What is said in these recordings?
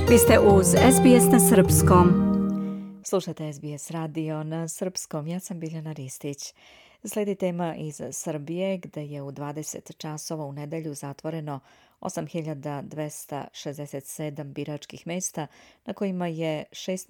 Vi ste uz SBS na Srpskom. Slušate SBS radio na Srpskom. Ja sam Biljana Ristić. Slijedi tema iz Srbije, gde je u 20 časova u nedelju zatvoreno 8.267 biračkih mesta, na kojima je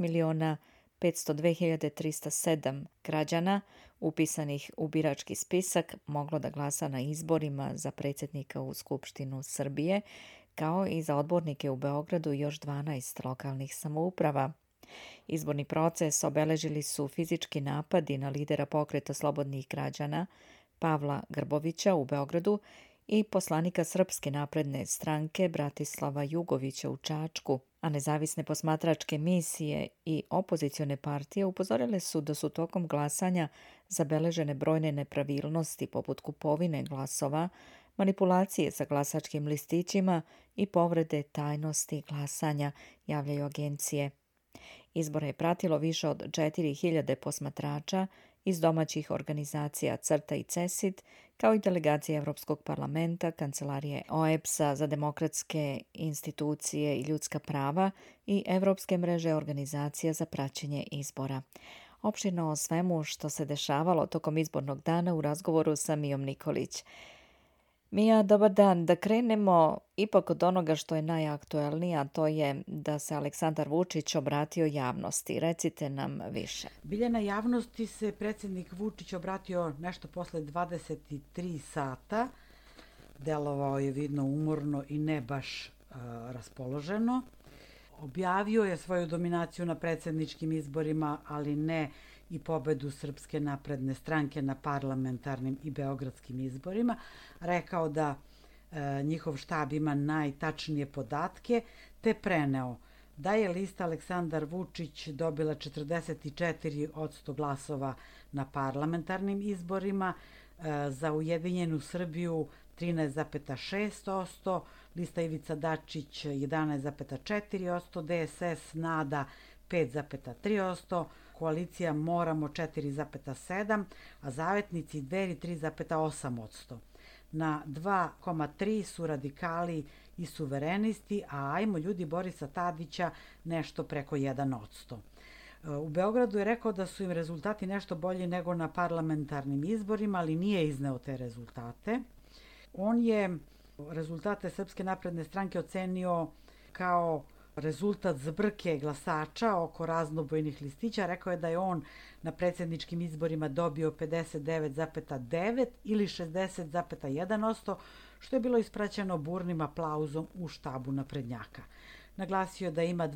6.502.307 građana upisanih u birački spisak moglo da glasa na izborima za predsjednika u Skupštinu Srbije, kao i za odbornike u Beogradu i još 12 lokalnih samouprava. Izborni proces obeležili su fizički napadi na lidera pokreta slobodnih građana Pavla Grbovića u Beogradu i poslanika Srpske napredne stranke Bratislava Jugovića u Čačku, a nezavisne posmatračke misije i opozicione partije upozorile su da su tokom glasanja zabeležene brojne nepravilnosti poput kupovine glasova, manipulacije sa glasačkim listićima i povrede tajnosti glasanja, javljaju agencije. Izbore je pratilo više od 4.000 posmatrača iz domaćih organizacija CRTA i CESID, kao i delegacije Evropskog parlamenta, Kancelarije OEBS-a za demokratske institucije i ljudska prava i Evropske mreže organizacija za praćenje izbora. Opširno o svemu što se dešavalo tokom izbornog dana u razgovoru sa Mijom Nikolić. Mija, dobar dan. Da krenemo ipak od onoga što je najaktuelnije, a to je da se Aleksandar Vučić obratio javnosti. Recite nam više. Biljana, javnosti se predsjednik Vučić obratio nešto posle 23 sata. Delovao je vidno umorno i ne baš raspoloženo. Objavio je svoju dominaciju na predsjedničkim izborima, ali ne i pobedu Srpske napredne stranke na parlamentarnim i beogradskim izborima. Rekao da njihov štab ima najtačnije podatke, te preneo da je lista Aleksandar Vučić dobila 44% glasova na parlamentarnim izborima, za Ujedinjenu Srbiju 13,6%, lista Ivica Dačić 11,4%, DSS NADA 5,3%, koalicija Moramo 4,7%, a zavetnici Dveri 3,8%. Na 2,3% su radikali i suverenisti, a ajmo ljudi Borisa Tadića nešto preko 1%. U Beogradu je rekao da su im rezultati nešto bolji nego na parlamentarnim izborima, ali nije izneo te rezultate. On je rezultate Srpske napredne stranke ocenio kao rezultat zbrke glasača oko raznobojnih listića. Rekao je da je on na predsjedničkim izborima dobio 59,9 ili 60,1%, što je bilo ispraćeno burnim aplauzom u štabu naprednjaka. Naglasio da ima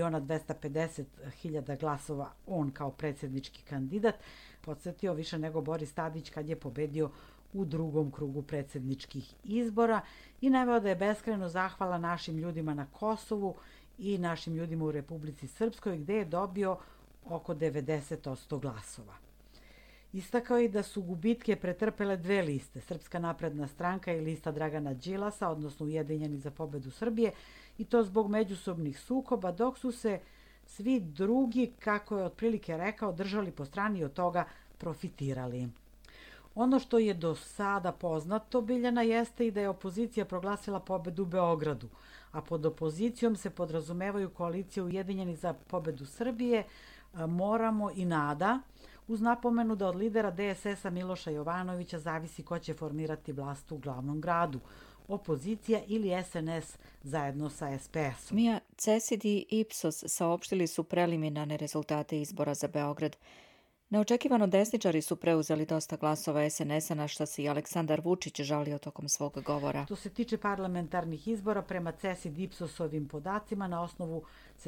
2.250.000 glasova on kao predsjednički kandidat, podsjetio više nego Boris Tadić kad je pobedio u drugom krugu predsjedničkih izbora i naveo da je beskrajno zahvala našim ljudima na Kosovu i našim ljudima u Republici Srpskoj, gde je dobio oko 90% glasova. Istakao je da su gubitke pretrpele dve liste, Srpska napredna stranka i lista Dragana Đilasa, odnosno Ujedinjeni za pobedu Srbije, i to zbog međusobnih sukoba, dok su se svi drugi, kako je otprilike rekao, držali po strani i od toga profitirali. Ono što je do sada poznato, Biljana, jeste i da je opozicija proglasila pobedu u Beogradu, a pod opozicijom se podrazumevaju koalicije Ujedinjeni za pobedu Srbije, Moramo i NADA, uz napomenu da od lidera DSS-a Miloša Jovanovića zavisi ko će formirati vlast u glavnom gradu, opozicija ili SNS zajedno sa SPS-om. Mija, CESID i Ipsos saopštili su preliminarne rezultate izbora za Beograd. Neočekivano desničari su preuzeli dosta glasova SNS-a, na što se i Aleksandar Vučić žalio tokom svog govora. Što se tiče parlamentarnih izbora, prema CESID Ipsosovim podacima, na osnovu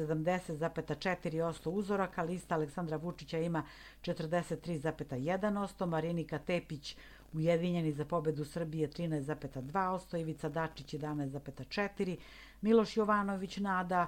70,4% uzoraka, lista Aleksandra Vučića ima 43,1%, Marinika Tepić Ujedinjeni za pobedu Srbije 13,2%, Ivica Dačić 11,4%, Miloš Jovanović NADA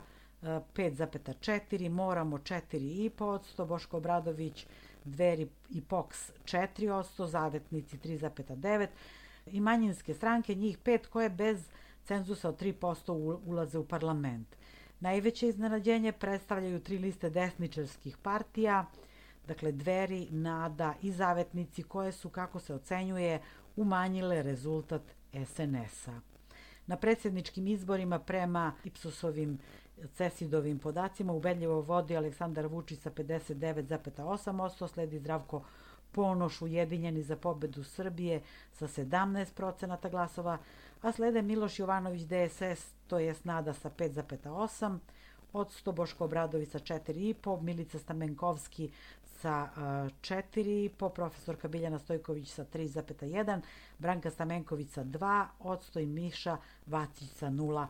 5,4%, Moramo 4,5%, Boško Obradović Dveri i POKS 4%, Zavetnici 3,9% i manjinske stranke, njih 5 koje bez cenzusa od 3% ulaze u parlament. Najveće iznenađenje predstavljaju 3 liste desničarskih partija, dakle Dveri, NADA i Zavetnici, koje su, kako se ocenjuje, umanjile rezultat SNS-a. Na predsjedničkim izborima prema Ipsosovim CESID-ovim podacima ubedljivo vodi Aleksandar Vučić sa 59,8%, sledi Zdravko Ponoš Ujedinjeni za pobedu Srbije sa 17% glasova, a slede Miloš Jovanović DSS, to je Nada sa 5,8%, Boško Obradović sa 4,5%, Milica Stamenkovski sa 4,5%, profesorka Biljana Stojković sa 3,1%, Branka Stamenković sa 2% i Miša Vacić sa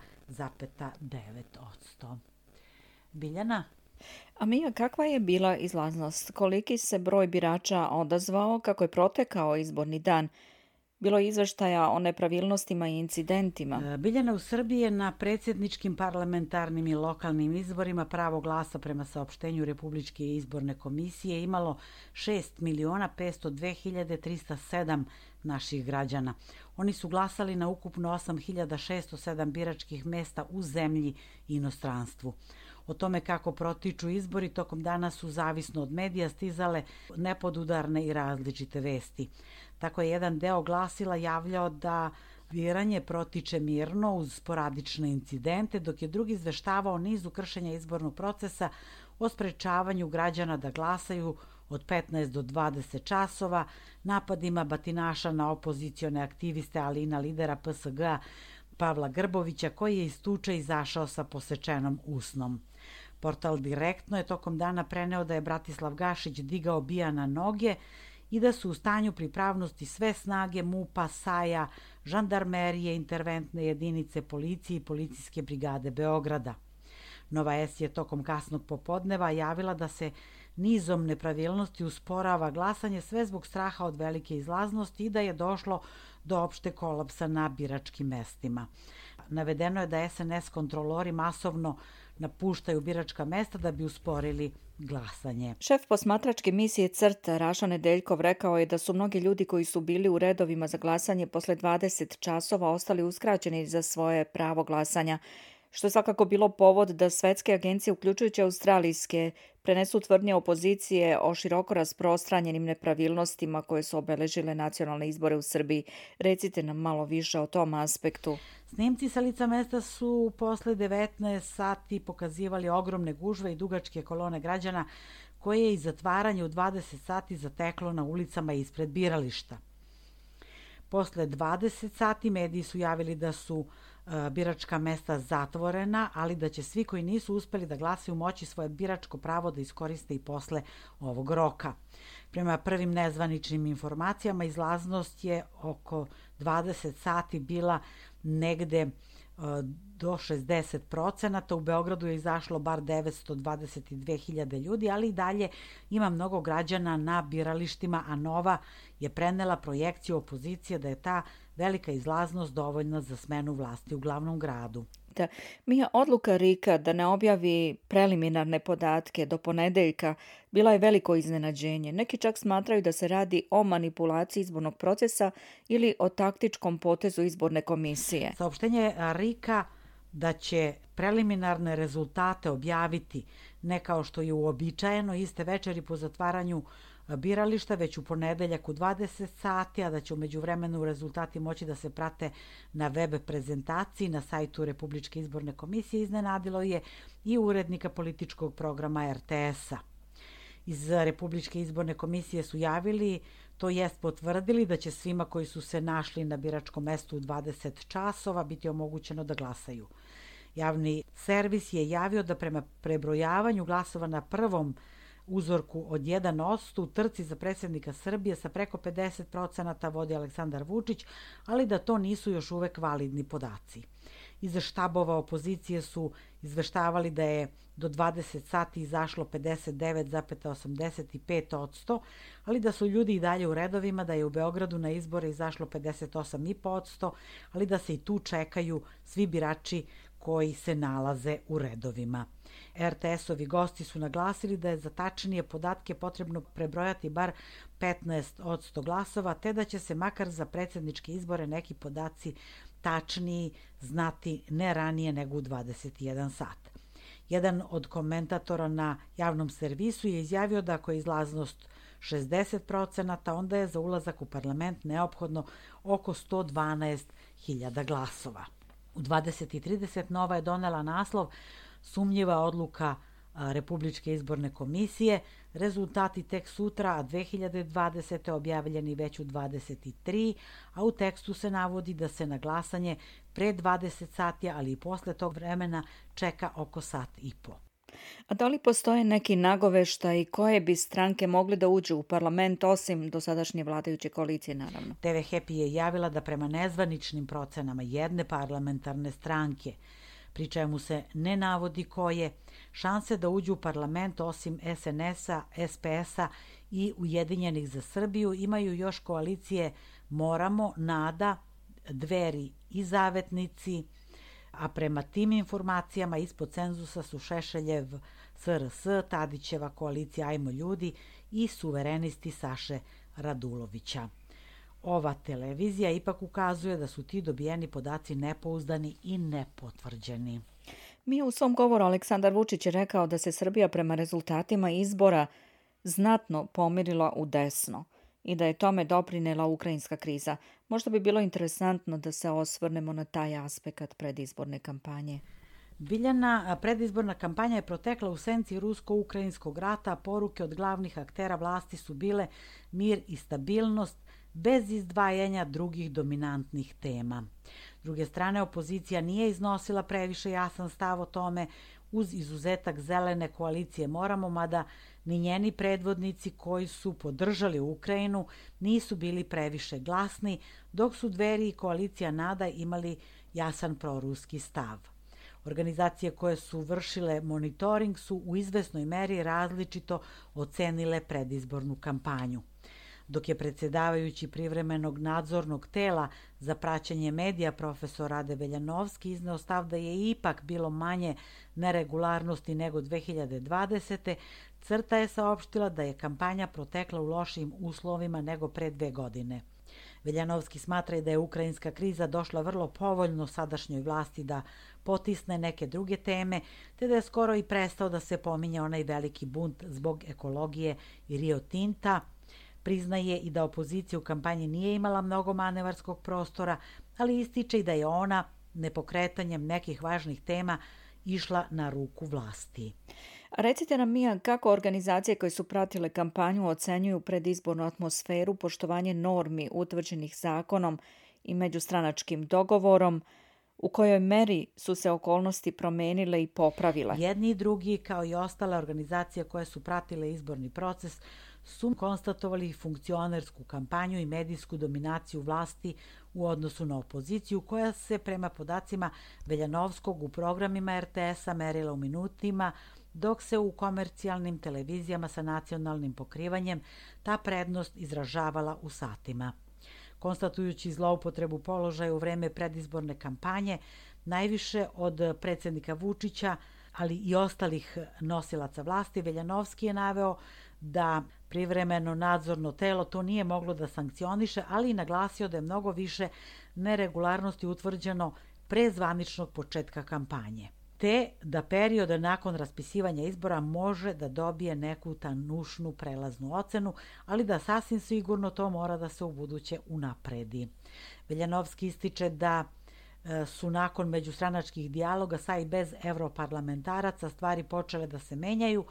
0,9%. Biljana? A Mija, kakva je bila izlaznost? Koliki se broj birača odazvao, kako je protekao izborni dan? Bilo je izveštaja o nepravilnostima i incidentima. Biljana, u Srbiji je na predsjedničkim, parlamentarnim i lokalnim izborima pravo glasa prema saopštenju Republičke izborne komisije imalo 6.502.307 naših građana. Oni su glasali na ukupno 8.607 biračkih mesta u zemlji i inostranstvu. O tome kako protiču izbori tokom dana su, zavisno od medija, stizale nepodudarne i različite vesti. Tako je jedan deo glasila javljao da biranje protiče mirno uz sporadične incidente, dok je drugi izveštavao nizu kršenja izbornog procesa, o sprečavanju građana da glasaju od 15 do 20 časova, napadima batinaša na opozicione aktiviste, ali i na lidera PSG-a Pavla Grbovića, koji je iz tuče izašao sa posečenom usnom. Portal Direktno je tokom dana preneo da je Bratislav Gašić digao BIA na noge i da su u stanju pripravnosti sve snage MUP-a, SAJ-a, žandarmerije, interventne jedinice policije i policijske brigade Beograda. Nova S je tokom kasnog popodneva javila da se nizom nepravilnosti usporava glasanje, sve zbog straha od velike izlaznosti i da je došlo do opšte kolapsa na biračkim mestima. Navedeno je da SNS kontrolori masovno napuštaju biračka mesta da bi usporili glasanje. Šef posmatračke misije CRT Raša Nedeljkov rekao je da su mnogi ljudi koji su bili u redovima za glasanje posle 20 časova ostali uskraćeni za svoje pravo glasanja, što je svakako bilo povod da svetske agencije, uključujući australijske, prenesu tvrdnje opozicije o široko rasprostranjenim nepravilnostima koje su obeležile nacionalne izbore u Srbiji. Recite nam malo više o tom aspektu. Snimci sa lica mesta su posle 19 sati pokazivali ogromne gužve i dugačke kolone građana koje je i zatvaranje u 20 sati zateklo na ulicama ispred birališta. Posle 20 sati mediji su javili da su biračka mesta zatvorena, ali da će svi koji nisu uspeli da glasaju moći svoje biračko pravo da iskoriste i posle ovog roka. Prema prvim nezvaničnim informacijama, izlaznost je oko 20 sati bila negde do 60%. U Beogradu je izašlo bar 922.000 ljudi, ali i dalje ima mnogo građana na biralištima, a Nova je prenela projekciju opozicije da je ta velika izlaznost dovoljna za smenu vlasti u glavnom gradu. Da, Mija, odluka RIK-a da ne objavi preliminarne podatke do ponedeljka bila je veliko iznenađenje. Neki čak smatraju da se radi o manipulaciji izbornog procesa ili o taktičkom potezu izborne komisije. Saopštenje RIK-a da će preliminarne rezultate objaviti ne kao što je uobičajeno iste večeri po zatvaranju birališta, već u ponedeljak u 20 sati, a da će u međuvremenu rezultati moći da se prate na web prezentaciji na sajtu Republičke izborne komisije, iznenadilo je i urednika političkog programa RTS-a. Iz Republičke izborne komisije su javili, to jest potvrdili, da će svima koji su se našli na biračkom mestu u 20 časova biti omogućeno da glasaju. Javni servis je javio da prema prebrojavanju glasova na prvom uzorku od 1% u trci za predsjednika Srbije sa preko 50% vodi Aleksandar Vučić, ali da to nisu još uvek validni podaci. Iz štabova opozicije su izveštavali da je do 20 sati izašlo 59,85%, ali da su ljudi i dalje u redovima, da je u Beogradu na izbore izašlo 58,5%, ali da se i tu čekaju svi birači koji se nalaze u redovima. RTS-ovi gosti su naglasili da je za tačnije podatke potrebno prebrojati bar 15% glasova, te da će se makar za predsjedničke izbore neki podaci tačniji znati ne ranije nego u 21 sat. Jedan od komentatora na javnom servisu je izjavio da ako je izlaznost 60%, onda je za ulazak u parlament neophodno oko 112.000 glasova. U 20:30 Nova je donela naslov sumnjiva odluka Republičke izborne komisije, rezultati tek sutra, a 2020. objavljeni već u 23, a u tekstu se navodi da se na glasanje pre 20 sati, ali i posle tog vremena čeka oko sat i po. A da li postoje neki nagoveštaj koje bi stranke mogle da uđu u parlament osim dosadašnje vladajuće koalicije, naravno? TV Happy je javila da prema nezvaničnim procenama jedne parlamentarne stranke, pri čemu se ne navodi koje, šanse da uđu u parlament osim SNS-a, SPS-a i Ujedinjenih za Srbiju imaju još koalicije Moramo, Nada, Dveri i Zavetnici, a prema tim informacijama ispod cenzusa su Šešeljev SRS, Tadićeva koalicija Ajmo ljudi i suverenisti Saše Radulovića. Ova televizija ipak ukazuje da su ti dobijeni podaci nepouzdani i nepotvrđeni. Mi u svom govoru Aleksandar Vučić je rekao da se Srbija prema rezultatima izbora znatno pomirila u desno i da je tome doprinela ukrajinska kriza. Možda bi bilo interesantno da se osvrnemo na taj aspekt predizborne kampanje. Biljana, predizborna kampanja je protekla u senci rusko-ukrajinskog rata, a poruke od glavnih aktera vlasti su bile mir i stabilnost, bez izdvajanja drugih dominantnih tema. S druge strane, opozicija nije iznosila previše jasan stav o tome, uz izuzetak zelene koalicije Moramo, mada ni njeni predvodnici koji su podržali Ukrajinu nisu bili previše glasni, dok su Dveri i koalicija Nada imali jasan proruski stav. Organizacije koje su vršile monitoring su u izvesnoj meri različito ocenile predizbornu kampanju. Dok je predsjedavajući privremenog nadzornog tela za praćenje medija profesor Rade Veljanovski izneo stav da je ipak bilo manje neregularnosti nego 2020. CRTA je saopštila da je kampanja protekla u lošijim uslovima nego pre 2 godine. Veljanovski smatra i da je ukrajinska kriza došla vrlo povoljno sadašnjoj vlasti da potisne neke druge teme, te da je skoro i prestao da se pominje onaj veliki bunt zbog ekologije i Rio Tinta. Priznaje i da opozicija u kampanji nije imala mnogo manevarskog prostora, ali ističe i da je ona nepokretanjem nekih važnih tema išla na ruku vlasti. Recite nam, Mija, kako organizacije koje su pratile kampanju ocenjuju predizbornu atmosferu, poštovanje normi utvrđenih zakonom i međustranačkim dogovorom, u kojoj meri su se okolnosti promenile i popravile? Jedni i drugi, kao i ostale organizacije koje su pratile izborni proces, su konstatovali funkcionersku kampanju i medijsku dominaciju vlasti u odnosu na opoziciju, koja se prema podacima Veljanovskog u programima RTS-a merila u minutima, dok se u komercijalnim televizijama sa nacionalnim pokrivanjem ta prednost izražavala u satima. Konstatujući zloupotrebu položaja u vreme predizborne kampanje, najviše od predsjednika Vučića, ali i ostalih nosilaca vlasti, Veljanovski je naveo da privremeno nadzorno telo to nije moglo da sankcioniše, ali i naglasio da je mnogo više neregularnosti utvrđeno pre zvaničnog početka kampanje, te da period nakon raspisivanja izbora može da dobije neku tanušnu prelaznu ocenu, ali da sasvim sigurno to mora da se ubuduće unapredi. Veljanovski ističe da su nakon međustranačkih dijaloga sa i bez evroparlamentaraca stvari počele da se menjaju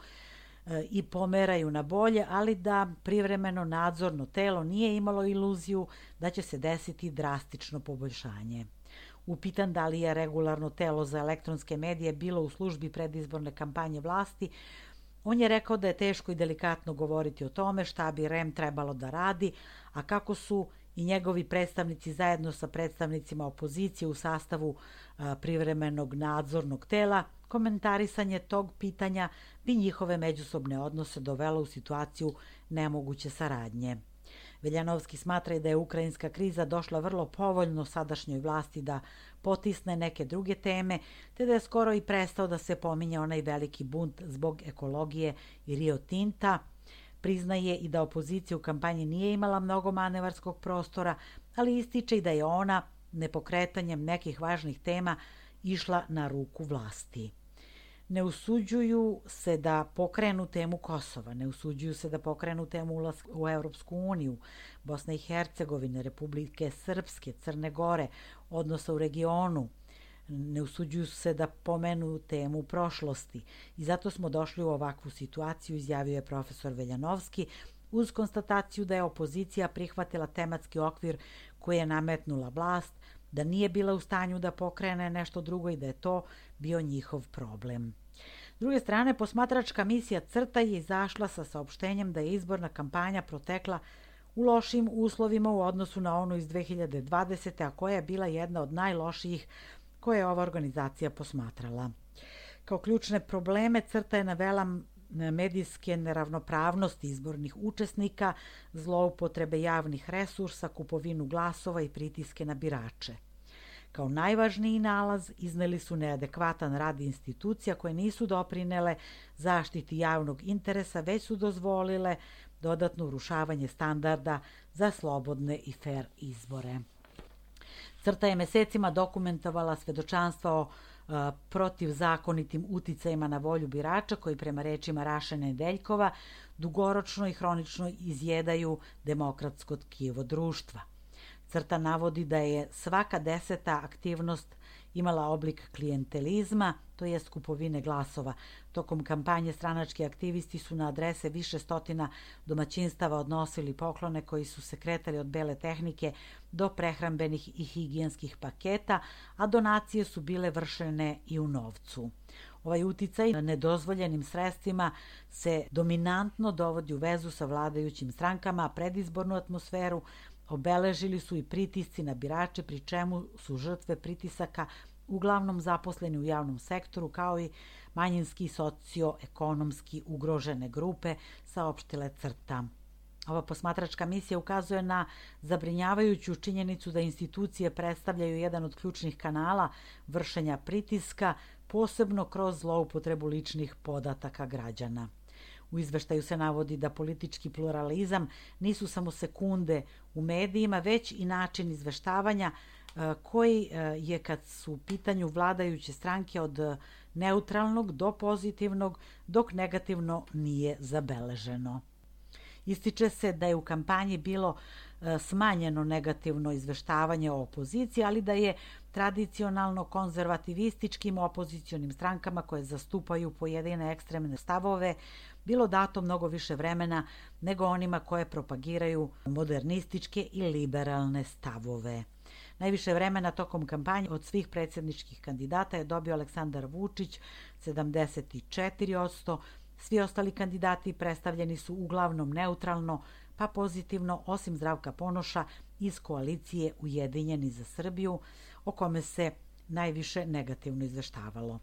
i pomeraju na bolje, ali da privremeno nadzorno telo nije imalo iluziju da će se desiti drastično poboljšanje. Upitan da li je regularno telo za elektronske medije bilo u službi predizborne kampanje vlasti, on je rekao da je teško i delikatno govoriti o tome šta bi REM trebalo da radi, a kako su i njegovi predstavnici zajedno sa predstavnicima opozicije u sastavu privremenog nadzornog tela, komentarisanje tog pitanja bi njihove međusobne odnose dovelo u situaciju nemoguće saradnje. Veljanovski smatra i da je ukrajinska kriza došla vrlo povoljno sadašnjoj vlasti da potisne neke druge teme, te da je skoro i prestao da se pominje onaj veliki bunt zbog ekologije i Rio Tinta. Priznaje i da opozicija u kampanji nije imala mnogo manevarskog prostora, ali ističe i da je ona nepokretanjem nekih važnih tema išla na ruku vlasti. Ne usuđuju se da pokrenu temu Kosova, ne usuđuju se da pokrenu temu ulaska u Europsku uniju, Bosne i Hercegovine, Republike Srpske, Crne Gore, odnosa u regionu, Ne usuđuju se da pomenu temu prošlosti i zato smo došli u ovakvu situaciju, izjavio je profesor Veljanovski, uz konstataciju da je opozicija prihvatila tematski okvir koji je nametnula vlast, da nije bila u stanju da pokrene nešto drugo i da je to bio njihov problem. S druge strane, posmatračka misija CRTA je izašla sa saopštenjem da je izborna kampanja protekla u lošim uslovima u odnosu na onu iz 2020. a koja je bila jedna od najlošijih koje je ova organizacija posmatrala. Kao ključne probleme CRTA je navela medijske neravnopravnosti izbornih učesnika, zloupotrebe javnih resursa, kupovinu glasova i pritiske na birače. Kao najvažniji nalaz izneli su neadekvatan rad institucija koje nisu doprinele zaštiti javnog interesa, već su dozvolile dodatno urušavanje standarda za slobodne i fer izbore. CRTA je mesecima dokumentovala svedočanstva o protivzakonitim uticajima na volju birača koji prema rečima Raše Nedeljkova dugoročno i hronično izjedaju demokratsko tkivo društva. CRTA navodi da je svaka 10. aktivnost imala oblik klijentelizma, to jest kupovine glasova. Tokom kampanje stranački aktivisti su na adrese više stotina domaćinstava odnosili poklone koji su se kretali od bele tehnike do prehrambenih i higijenskih paketa, a donacije su bile vršene i u novcu. Ovaj uticaj na nedozvoljenim sredstvima se dominantno dovodi u vezu sa vladajućim strankama, a predizbornu atmosferu obeležili su i pritisci na birače, pri čemu su žrtve pritisaka uglavnom zaposleni u javnom sektoru, kao i manjinski socioekonomski ugrožene grupe, saopštile CRTA. Ova posmatračka misija ukazuje na zabrinjavajuću činjenicu da institucije predstavljaju jedan od ključnih kanala vršenja pritiska, posebno kroz zloupotrebu ličnih podataka građana. U izveštaju se navodi da politički pluralizam nisu samo sekunde u medijima, već i način izveštavanja koji je, kad su u pitanju vladajuće stranke, od neutralnog do pozitivnog, dok negativno nije zabeleženo. Ističe se da je u kampanji bilo smanjeno negativno izveštavanje o opoziciji, ali da je tradicionalno konzervativističkim opozicionim strankama koje zastupaju pojedine ekstremne stavove bilo dato mnogo više vremena nego onima koje propagiraju modernističke i liberalne stavove. Najviše vremena tokom kampanje od svih predsjedničkih kandidata je dobio Aleksandar Vučić, 74%, svi ostali kandidati predstavljeni su uglavnom neutralno, pa pozitivno, osim Zdravka Ponoša iz koalicije Ujedinjeni za Srbiju, o kome se najviše negativno izveštavalo.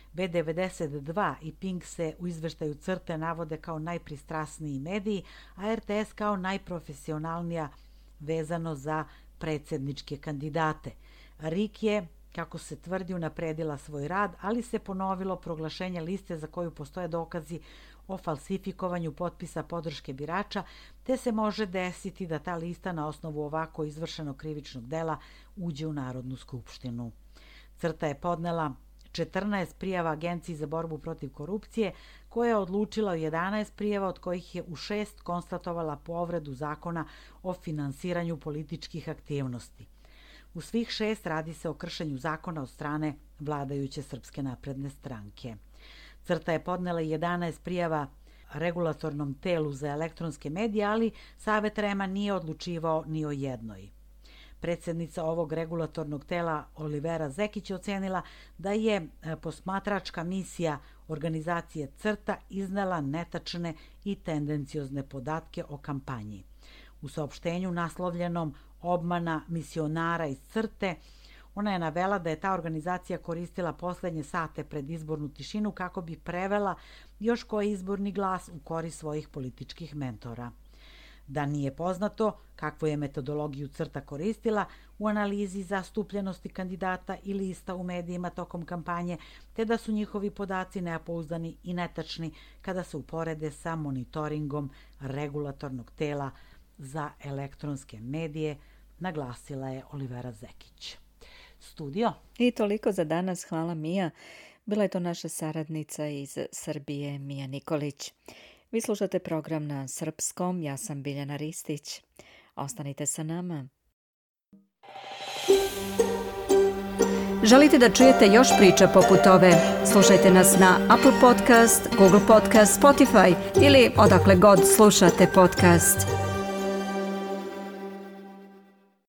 B92 i Pink se u izveštaju CRTA navode kao najpristrasniji mediji, a RTS kao najprofesionalnija vezano za predsjedničke kandidate. RIK je, kako se tvrdi, unapredila svoj rad, ali se ponovilo proglašenje liste za koju postoje dokazi o falsifikovanju potpisa podrške birača, te se može desiti da ta lista na osnovu ovako izvršenog krivičnog dela uđe u Narodnu skupštinu. CRTA je podnela 14 prijava Agenciji za borbu protiv korupcije, koja je odlučila o 11 prijava, od kojih je u 6 konstatovala povredu zakona o finansiranju političkih aktivnosti. U svih 6 radi se o kršenju zakona od strane vladajuće Srpske napredne stranke. CRTA je podnela 11 prijava regulatornom telu za elektronske medije, ali Savet REM-a nije odlučivao ni o jednoj. Predsjednica ovog regulatornog tela Olivera Zekić je ocenila da je posmatračka misija organizacije CRTA iznela netačne i tendenciozne podatke o kampanji. U saopštenju naslovljenom Obmana misionara iz CRTE, ona je navela da je ta organizacija koristila poslednje sate pred izbornu tišinu kako bi prevela još koji izborni glas u korist svojih političkih mentora. Da nije poznato kakvu je metodologiju CRTA koristila u analizi zastupljenosti kandidata i lista u medijima tokom kampanje, te da su njihovi podaci nepouzdani i netačni kada se uporede sa monitoringom regulatornog tela za elektronske medije, naglasila je Olivera Zekić. Studio. I toliko za danas. Hvala, Mija. Bila je to naša saradnica iz Srbije, Mija Nikolić. Vi slušate program na srpskom, ja sam Biljana Ristić. Ostanite sa nama. Želite da čujete još priča poput ove? Slušajte nas na Apple Podcast, Google Podcast, Spotify ili odakle god slušate podcast.